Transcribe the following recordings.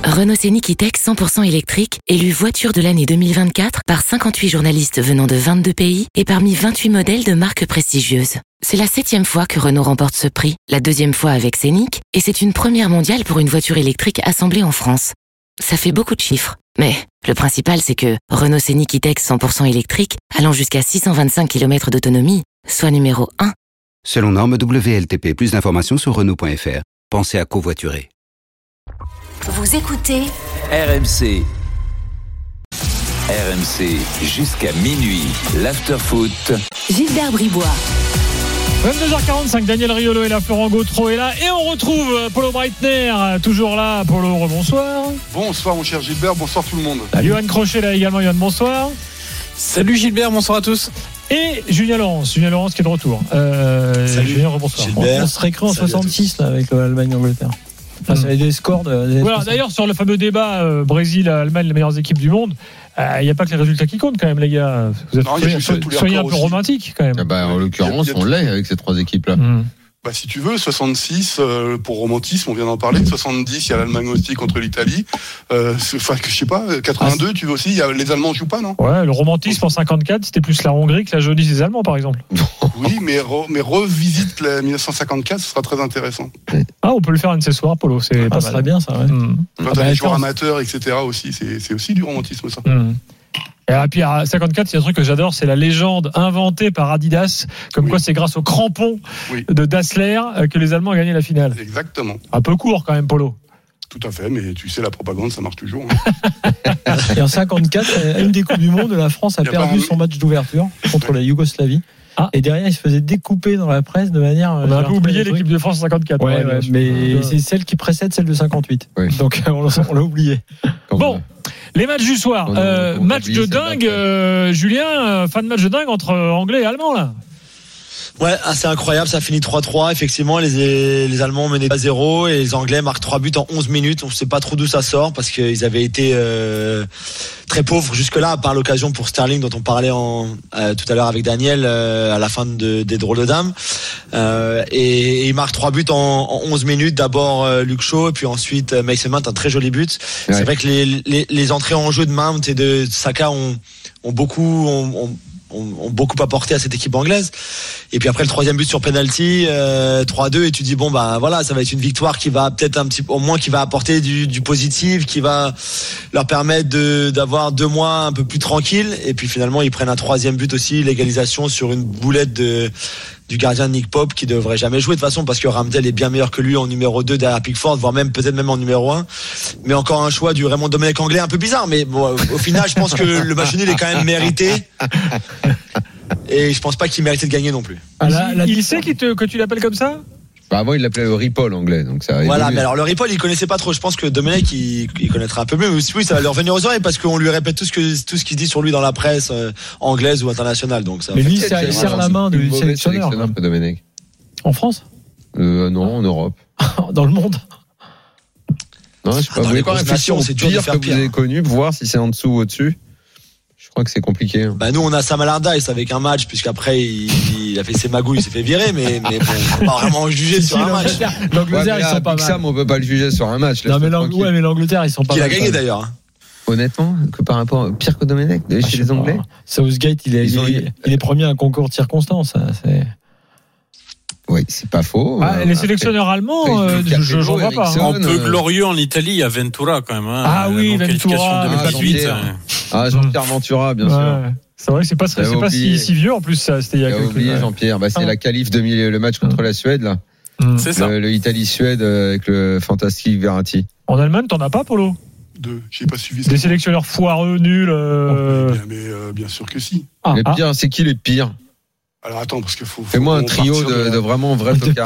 Renault Scénic E-Tech 100% électrique, élu voiture de l'année 2024 par 58 journalistes venant de 22 pays et parmi 28 modèles de marques prestigieuses. C'est la 7e fois que Renault remporte ce prix, la 2e fois avec Scénic, et c'est une première mondiale pour une voiture électrique assemblée en France. Ça fait beaucoup de chiffres, mais le principal c'est que Renault Scénic E-Tech 100% électrique, allant jusqu'à 625 km d'autonomie, soit numéro 1. Selon norme WLTP, plus d'informations sur Renault.fr. Pensez à covoiturer. Vous écoutez RMC. RMC jusqu'à minuit. L'after-foot. Gilbert Bribois. 22h45, Daniel Riolo est là, Florent Gautreau est là et on retrouve Polo Breitner, toujours là. Polo, rebonsoir. Bonsoir mon cher Gilbert, bonsoir tout le monde. Johan Crochet là également, Johan, bonsoir. Salut Gilbert, bonsoir à tous. Et Julien Laurence qui est de retour. Salut Julien, rebonsoir. Gilbert. On serait cru en 66 là, avec l'Allemagne-Angleterre. Enfin, ça avait des scores Voilà, d'ailleurs, sur le fameux débat Brésil-Allemagne, les meilleures équipes du monde, il n'y a pas que les résultats qui comptent quand même, les gars. Vous êtes soyez un peu romantique quand même. En l'occurrence, on l'est avec ces trois équipes-là. Bah, si tu veux, 66 pour romantisme, on vient d'en parler. 70, il y a l'Allemagne aussi contre l'Italie. Enfin, je sais pas, 82, tu veux aussi, les Allemands jouent pas, non? Ouais, le romantisme en 54, c'était plus la Hongrie que la jaunisse des Allemands, par exemple. Oui, mais revisite la 1954, ce sera très intéressant. Ah, on peut le faire un de ces soirs, Polo, c'est pas ça serait mal. bien ça, ouais. Quand t'as des joueurs amateurs, etc. aussi, c'est aussi du romantisme, ça. Et puis à 54, il y a un truc que j'adore, c'est la légende inventée par Adidas, comme quoi c'est grâce aux crampons de Dassler que les Allemands ont gagné la finale. Exactement. Un peu court quand même, Polo. Tout à fait, mais tu sais, la propagande, ça marche toujours. Et en 54, à une des Coupes du Monde, la France a perdu son match d'ouverture contre la Yougoslavie. Et derrière, il se faisait découper dans la presse de manière. On a un peu oublié l'équipe de France en 54. Ouais, mais c'est celle qui précède celle de 58. Oui. Donc on l'a oublié. Bon. Les matchs du soir, match de dingue, Julien, fan de match de dingue entre Anglais et Allemands là. Ouais, c'est incroyable, ça finit 3-3. Effectivement, les Allemands menaient à 0 et les Anglais marquent 3 buts en 11 minutes. On ne sait pas trop d'où ça sort parce qu'ils avaient été très pauvres jusque-là, par l'occasion pour Sterling dont on parlait tout à l'heure avec Daniel à la fin des drôles de dames. Et ils marquent 3 buts en 11 minutes. D'abord Luke Shaw et puis ensuite Mason Mount, un très joli but. Ouais. C'est vrai que les entrées en jeu de Mount et de Saka ont beaucoup apporté à cette équipe anglaise. Et puis après le troisième but sur penalty, 3-2, et tu dis bon bah voilà, ça va être une victoire qui va peut-être un petit peu, au moins qui va apporter du positif, qui va leur permettre d'avoir 2 mois un peu plus tranquilles. Et puis finalement ils prennent un troisième but aussi, l'égalisation sur une boulette du gardien Nick Pope qui devrait jamais jouer de toute façon parce que Ramsdale est bien meilleur que lui en numéro 2 derrière Pickford, voire peut-être même en numéro 1. Mais encore un choix du Raymond Domenech anglais un peu bizarre, mais bon, au final je pense que le match nul est quand même mérité. Et je pense pas qu'il méritait de gagner non plus. Il sait que tu l'appelles comme ça? Avant, il l'appelait le Ripoll anglais, donc ça. Voilà, mais alors le Ripoll, il connaissait pas trop. Je pense que Domenech, il connaîtra un peu mieux. Oui, ça va lui revenir aux oreilles parce qu'on lui répète tout ce qui dit sur lui dans la presse anglaise ou internationale. Donc ça. Mais lui, il serre la main du sélectionneur. Domenech. En France? Non, en Europe. Dans le monde. Non, je sais pas. Vous voulez pas réfléchir au pire que vous avez connu pour voir si c'est en dessous ou au-dessus? Je crois que c'est compliqué. Bah nous on a Sam Allardyce avec un match puisqu'après il a fait ses magouilles, il s'est fait virer, mais bon, on peut pas vraiment juger sur un match. L'Angleterre ils sont pas mal. Sam on peut pas le juger sur un match. Non mais l'Angleterre ils sont pas mal. Il a gagné d'ailleurs. Honnêtement, que par rapport pire que Domenech chez les Anglais. Southgate il est premier à un concours de circonstances. Oui, c'est pas faux. Les sélectionneurs allemands, je vois pas. Un peu glorieux en Italie, il y a Ventura quand même. Ah oui, Ventura. Jean-Pierre Ventura, bien sûr. C'est vrai que c'est pas si vieux en plus. C'était il y a quelques oublié Jean-Pierre. C'est la qualif le match contre la Suède là. C'est ça. Le Italie-Suède avec le fantastique Verratti. En Allemagne, t'en as pas, Polo? J'ai pas suivi ça. Des sélectionneurs foireux, nuls. Bien sûr que si. Les pires, c'est qui les pires? Alors attends, parce qu'il faut. Fais-moi un trio de vraiment vrai tocard.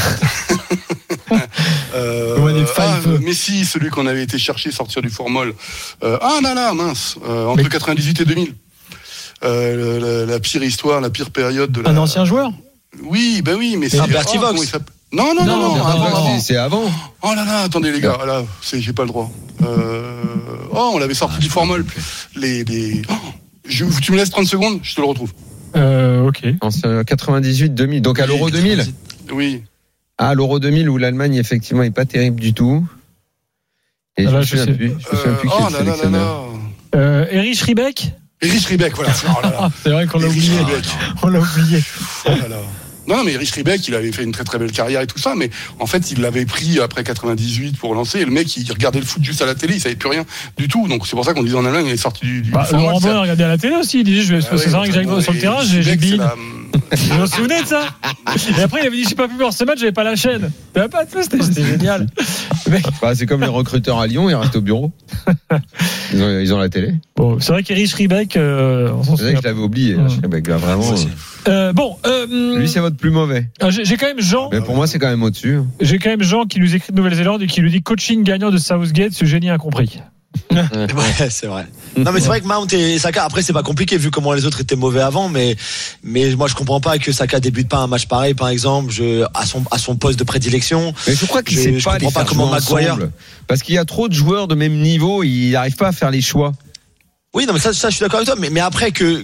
Messi, celui qu'on avait été chercher sortir du formol. Mince. Entre 98 et 2000. La pire histoire, la pire période de la. Un ancien joueur? Oui, mais c'est. Bertie Vox. Non. C'est avant. Oh là là, attendez les gars, là, j'ai pas le droit. On l'avait sorti du formol. Tu me laisses 30 secondes, je te le retrouve. Ok. En 98-2000, donc à l'Euro 2000. Oui. À l'Euro 2000 où l'Allemagne effectivement est pas terrible du tout. Et je me souviens plus qui est le sélectionneur. Erich Ribbeck. Erich Ribbeck, voilà. Oh là là. C'est vrai qu'on l'a oublié. On l'a oublié. Oh là là. Non, mais Erich Ribbeck, il avait fait une très très belle carrière et tout ça, mais en fait, il l'avait pris après 98 pour lancer, et le mec, il regardait le foot juste à la télé, il savait plus rien du tout, donc c'est pour ça qu'on disait en Allemagne, il est sorti du Laurent Blanc regardait à la télé aussi, il disait, c'est vrai que j'arrive sur le terrain, j'ai bille. Vous vous souvenez de ça? Et après, il avait dit, je suis pas pu voir ce match, j'avais pas la chaîne. T'avais pas de c'était génial. C'est comme les recruteurs à Lyon, ils restent au bureau. Ils ont la télé. Bon, c'est vrai qu'Erich Ribbeck, c'est vrai que je l'avais oublié, Ribbeck, là, vraiment. Lui, c'est votre plus mauvais. J'ai quand même Jean. Mais pour moi, c'est quand même au-dessus. J'ai quand même Jean qui nous écrit de Nouvelle-Zélande et qui lui dit coaching gagnant de Southgate, ce génie incompris. Ouais, c'est vrai. Non, mais c'est vrai que Mount et Saka, après, c'est pas compliqué vu comment les autres étaient mauvais avant, mais moi, je comprends pas que Saka débute pas un match pareil, par exemple, à son poste de prédilection. Mais je crois qu'il sait pas les faire jouer ensemble. Parce qu'il y a trop de joueurs de même niveau, il n'arrive pas à faire les choix. Oui, non, mais ça, je suis d'accord avec toi, mais après que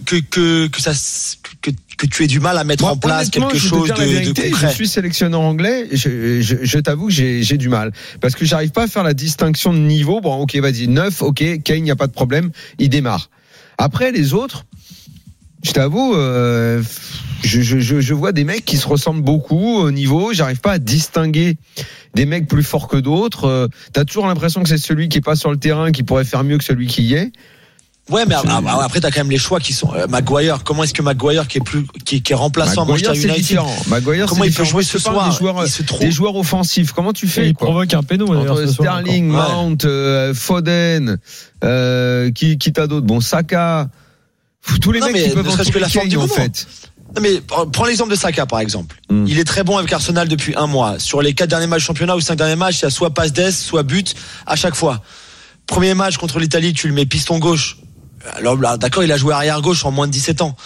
tu aies du mal à mettre en place quelque chose de concret. Je suis sélectionneur anglais, je t'avoue que j'ai du mal. Parce que j'arrive pas à faire la distinction de niveau. Bon, ok, vas-y, 9, ok, Kane, il n'y a pas de problème, il démarre. Après, les autres, je t'avoue, je vois des mecs qui se ressemblent beaucoup au niveau, j'arrive pas à distinguer des mecs plus forts que d'autres. T'as toujours l'impression que c'est celui qui est pas sur le terrain qui pourrait faire mieux que celui qui y est. Ouais, mais après t'as quand même les choix qui sont Maguire. Comment est-ce que Maguire qui est remplaçant à Manchester United, comment il peut jouer ce soir des joueurs offensifs? Comment tu fais? Il provoque un péno entre Sterling, Mount, Foden, qui t'a d'autres? Bon, Saka, tous les mecs qui peuvent que la forme du en fait. Non, mais prends l'exemple de Saka par exemple. Il est très bon avec Arsenal depuis un mois. Sur les 4 derniers matchs championnat ou 5 derniers matchs, il y a soit passe d'ess, soit but à chaque fois. Premier match contre l'Italie, tu le mets piston gauche. Alors d'accord, il a joué arrière gauche en moins de 17 ans.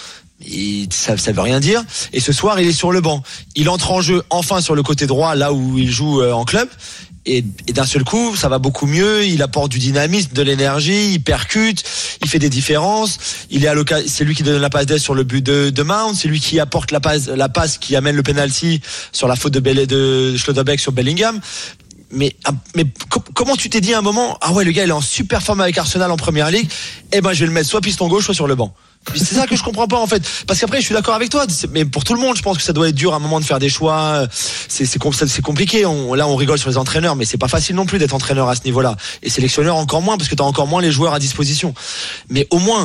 Ça veut rien dire. Et ce soir, il est sur le banc. Il entre en jeu enfin sur le côté droit, là où il joue en club. Et d'un seul coup, ça va beaucoup mieux. Il apporte du dynamisme, de l'énergie, il percute, il fait des différences. Il est à l'occasion, c'est lui qui donne la passe d'aide sur le but de Mount, c'est lui qui apporte la passe qui amène le penalty sur la faute de Schlotterbeck sur Bellingham. Mais comment tu t'es dit à un moment, ah ouais, le gars il est en super forme avec Arsenal en Première Ligue, je vais le mettre soit piston gauche soit sur le banc. C'est ça que je comprends pas en fait, parce qu'après je suis d'accord avec toi, mais pour tout le monde je pense que ça doit être dur à un moment de faire des choix. C'est compliqué. Là on rigole sur les entraîneurs, mais c'est pas facile non plus d'être entraîneur à ce niveau-là, et sélectionneur encore moins, parce que t'as encore moins les joueurs à disposition. Mais au moins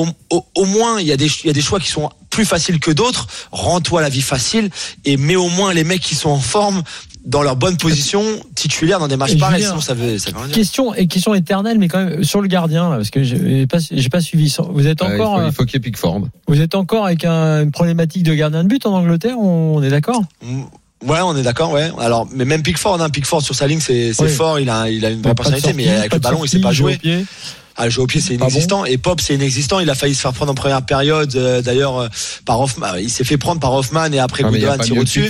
il y a des choix qui sont plus faciles que d'autres. Rends-toi la vie facile et mets au moins les mecs qui sont en forme dans leur bonne position titulaire dans des matchs pareils, sinon ça veut rien dire. Question éternelle, mais quand même sur le gardien, parce que j'ai pas suivi. Vous êtes encore. Il faut qu'il y ait Pickford. Vous êtes encore avec une problématique de gardien de but en Angleterre, on est d'accord? Ouais, on est d'accord, ouais. Alors, mais même Pickford sur sa ligne, c'est fort, il a une vraie personnalité, mais avec le ballon, il sait pas jouer. Le jeu au pied, c'est inexistant. Et Pop, c'est inexistant. Il a failli se faire prendre en première période, d'ailleurs, par Hoffman. Il s'est fait prendre par Hoffman et après Gundogan tire au-dessus.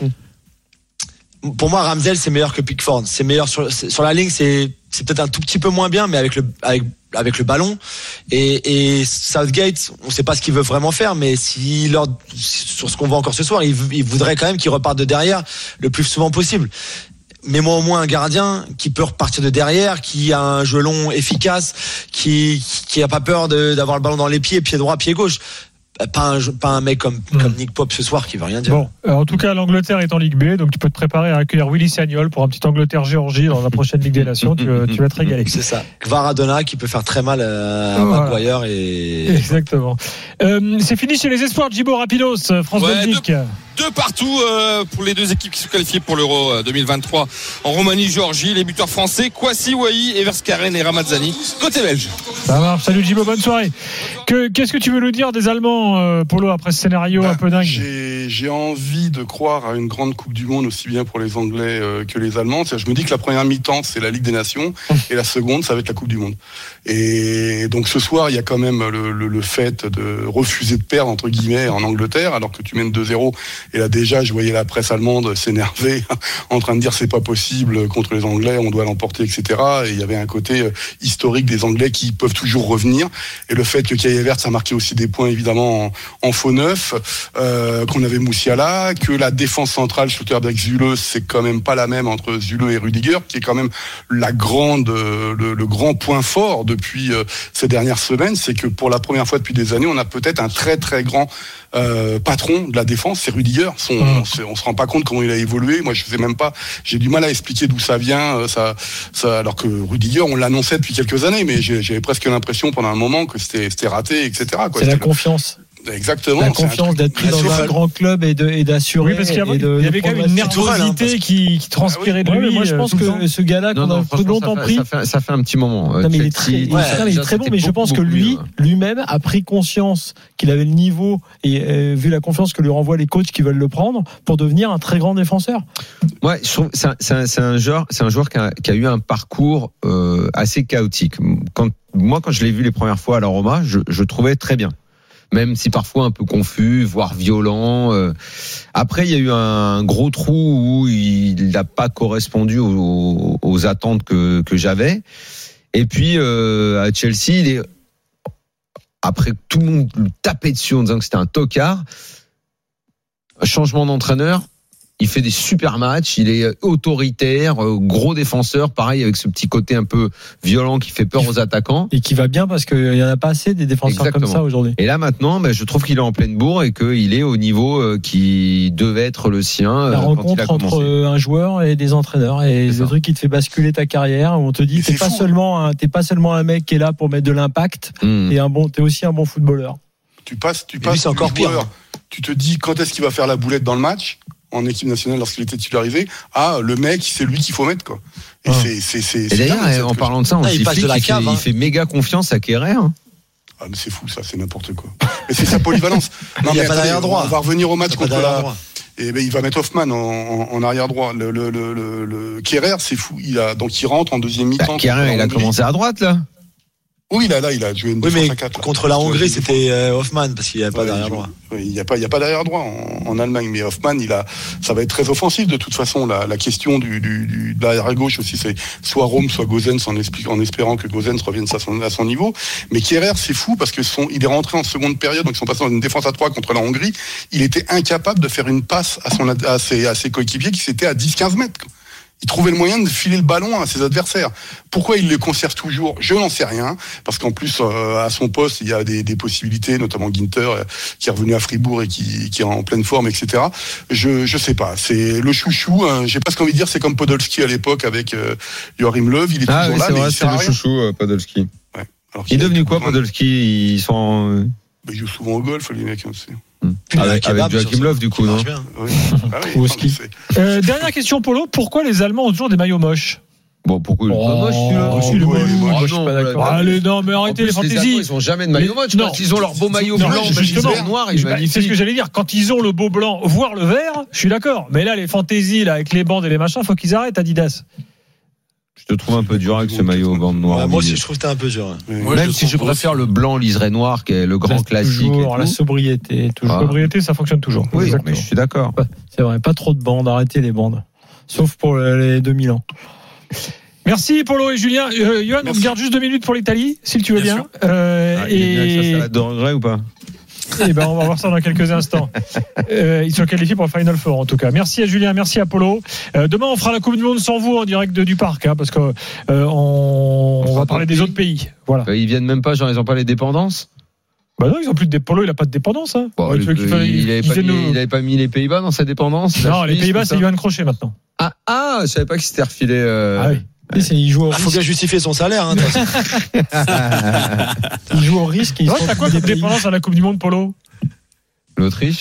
Pour moi, Ramsdale, c'est meilleur que Pickford. C'est meilleur sur la ligne, c'est peut-être un tout petit peu moins bien, mais avec le ballon. Et Southgate, on sait pas ce qu'il veut vraiment faire, mais sur ce qu'on voit encore ce soir, il voudrait quand même qu'il reparte de derrière le plus souvent possible. Mets-moi au moins un gardien qui peut repartir de derrière, qui a un jeu long efficace, qui a pas peur d'avoir le ballon dans les pieds, pied droit, pied gauche. Pas un mec comme Nick Pope ce soir qui veut rien dire. Bon, en tout cas, l'Angleterre est en Ligue B, donc tu peux te préparer à accueillir Willy Sagnol pour un petit Angleterre-Géorgie dans la prochaine Ligue des Nations. Tu vas te régaler. C'est ça. Kvaradona qui peut faire très mal à Maguire et. Exactement. C'est fini chez les espoirs. Djibo Rapidos, France-Belgique. Deux partout pour les deux équipes qui sont qualifiées pour l'Euro 2023 en Roumanie, Géorgie. Les buteurs français, Kwasi, Wahi, Everskaren et Ramazzani. Côté belge. Ça marche. Salut Djibo, bonne soirée. Qu'est-ce que tu veux nous dire des Allemands, Polo, après ce scénario un peu dingue? J'ai envie de croire à une grande Coupe du Monde aussi bien pour les Anglais que les Allemands. Je me dis que la première mi-temps c'est la Ligue des Nations et la seconde ça va être la Coupe du Monde. Et donc ce soir il y a quand même le fait de refuser de perdre entre guillemets en Angleterre alors que tu mènes 2-0 Et là déjà, je voyais la presse allemande s'énerver, en train de dire c'est pas possible contre les Anglais, on doit l'emporter, etc. Et il y avait un côté historique des Anglais qui peuvent toujours revenir. Et le fait que Kai Havertz a marqué aussi des points évidemment en faux neuf, qu'on avait Moussiala, que la défense centrale Schlotterbeck-Zule, c'est quand même pas la même entre Zule et Rudiger, qui est quand même le grand point fort depuis ces dernières semaines, c'est que pour la première fois depuis des années, on a peut-être un très très grand patron de la défense, c'est Rudiger. On se rend pas compte comment il a évolué. Moi, je sais même pas. J'ai du mal à expliquer d'où ça vient. Ça, alors que Rudiger, on l'annonçait depuis quelques années, mais j'avais presque l'impression pendant un moment que c'était raté, etc. C'est la confiance. Exactement. La confiance d'être pris dans un grand club et d'assurer. Oui, parce qu'il y avait quand même une nervosité qui transpirait de lui. Moi, je pense que ce gars-là, qu'on a longtemps pris. Ça fait un petit moment. Non, mais il est très bon, mais je pense que lui-même a pris conscience qu'il avait le niveau et vu la confiance que lui renvoient les coachs qui veulent le prendre pour devenir un très grand défenseur. Ouais, je trouve c'est un joueur qui a eu un parcours assez chaotique. Quand je l'ai vu les premières fois à la Roma, je trouvais très bien. Même si parfois un peu confus, voire violent. Après, il y a eu un gros trou où il n'a pas correspondu aux attentes que j'avais. Et puis, à Chelsea, après tout le monde lui tapait dessus en disant que c'était un tocard, changement d'entraîneur, il fait des super matchs, il est autoritaire, gros défenseur, pareil avec ce petit côté un peu violent qui fait peur aux attaquants. Et qui va bien parce qu'il n'y en a pas assez des défenseurs comme ça aujourd'hui. Et là maintenant, je trouve qu'il est en pleine bourre et qu'il est au niveau qui devait être le sien. La rencontre entre un joueur et des entraîneurs et le truc qui te fait basculer ta carrière, où on te dit t'es pas seulement un mec qui est là pour mettre de l'impact, t'es aussi un bon footballeur. Tu passes c'est encore pire. Tu te dis quand est-ce qu'il va faire la boulette dans le match en équipe nationale lorsqu'il était titularisé. Le mec, c'est lui qu'il faut mettre, quoi. Et et d'ailleurs, en parlant de ça, il fait méga confiance à Kehrer. Ah, mais c'est fou, ça, c'est n'importe quoi. Mais c'est sa polyvalence. Non, il n'y a pas d'arrière droit. On va revenir au match contre la. Et il va mettre Hoffman en arrière droit. Le Kehrer, c'est fou. Il rentre en deuxième mi-temps. Kehrer, il a commencé à droite, là. Oui, là, il a joué une défense à 4. Contre la Hongrie, c'était Hoffman, parce qu'il n'y avait pas d'arrière droit. Il n'y a pas d'arrière droit en Allemagne, mais Hoffman, ça va être très offensif de toute façon. La question de l'arrière gauche aussi, c'est soit Rome, soit Gosens, en espérant que Gosens revienne à son niveau. Mais Kehrer, c'est fou parce que il est rentré en seconde période, donc ils sont passés dans une défense à 3 contre la Hongrie. Il était incapable de faire une passe à ses coéquipiers qui s'étaient à 10-15 mètres. Il trouvait le moyen de filer le ballon à ses adversaires. Pourquoi il le conserve toujours ? Je n'en sais rien. Parce qu'en plus, à son poste, il y a des possibilités, notamment Ginter, qui est revenu à Fribourg et qui est en pleine forme, etc. Je sais pas. C'est le chouchou. J'ai presque envie de dire, c'est comme Podolski à l'époque avec Joachim Löw. Il est toujours là, mais il sert à rien. C'est le chouchou, Podolski. Ouais. Il est devenu quoi, Podolski ? Ils sont. Il joue souvent au golf, les mecs. Avec Joachim Löw, du coup, non ? Oui. Dernière question, Polo. Pourquoi les Allemands ont toujours des maillots moches ? Bon, pourquoi il est moche, je suis pas d'accord. Allez, non, mais arrêtez les fantaisies. Ils ont jamais de maillot moche. Quand ils ont leur beau maillot blanc, justement, noir, ils magnifiques. C'est ce que j'allais dire. Quand ils ont le beau blanc, voire le vert, je suis d'accord. Mais là, les fantaisies, avec les bandes et les machins, faut qu'ils arrêtent, Adidas. Je te trouve un peu dur avec ce maillot bande noir. Moi aussi, je trouve que t'es un peu dur. Même si je préfère le blanc liseré noir, qui est le grand classique. Toujours la sobriété. La sobriété, ça fonctionne toujours. Oui, mais je suis d'accord. C'est vrai, pas trop de bandes. Arrêtez les bandes. Sauf pour les 2000 ans. Merci Polo et Julien. Johan, on garde juste 2 minutes pour l'Italie, si tu veux bien. Et ça de regret ou pas ? Eh ben, on va voir ça dans quelques instants. Ils sont qualifiés pour le Final Four, en tout cas. Merci à Julien, merci à Polo. Demain, on fera la Coupe du Monde sans vous en direct du parc, parce que on va parler des autres pays. Voilà. Ils viennent même pas, genre ils ont pas les dépendances. Bah non, ils ont plus de Polo, il a pas de dépendance. Hein. Bon, il avait pas mis les Pays-Bas dans sa dépendance. Non, les Pays-Bas, c'est Johan Crochet maintenant. Ah, je savais pas qu'il s'était refilé. Ah oui. Il joue au risque. Faut bien justifier son salaire. Il joue au risque. T'as quoi comme dépendance à la Coupe du Monde, Polo ? L'Autriche ?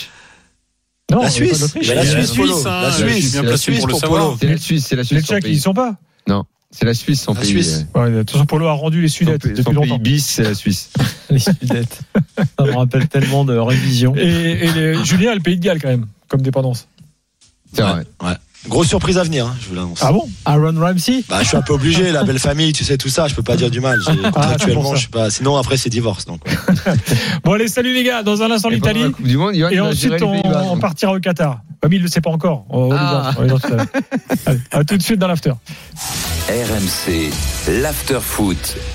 Non, la Suisse. La Suisse, bien placé pour le savoir. C'est la Suisse. Les Tchèques, ils y sont pas ? Non. C'est la Suisse, son pays. Ouais, de toute façon, Polo a rendu les Sudètes depuis longtemps. Son pays bis, c'est la Suisse. Les Sudètes. Ça me rappelle tellement de révision. Et Julien a le pays de Galles, quand même, comme dépendance. C'est vrai. Ouais. Grosse surprise à venir, je vous l'annonce. Ah bon? Aaron Ramsey? Je suis un peu obligé, la belle famille, tu sais tout ça, je peux pas dire du mal. Contractuellement, je suis pas. Sinon après c'est divorce. Donc. Ouais. Bon allez, salut les gars, dans un instant l'Italie. Et ensuite on partira au Qatar. Comme il ne le sait pas encore. À tout de suite dans l'after. RMC, l'after foot.